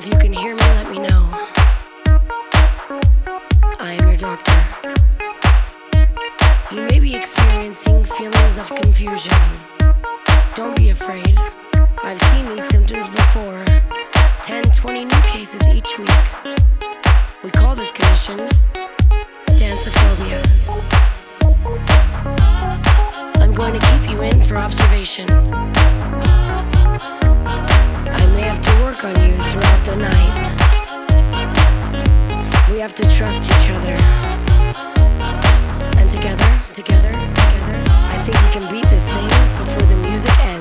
If you can hear me, let me know. I am your doctor. You may be experiencing feelings of confusion. Don't be afraid. I've seen these symptoms before. 10, 20 new cases each week. We call this condition danceophobia. I'm going to keep you in for observation. I may have to work on you throughout the night. We have to trust each other. And together, I think we can beat this thing before the music ends.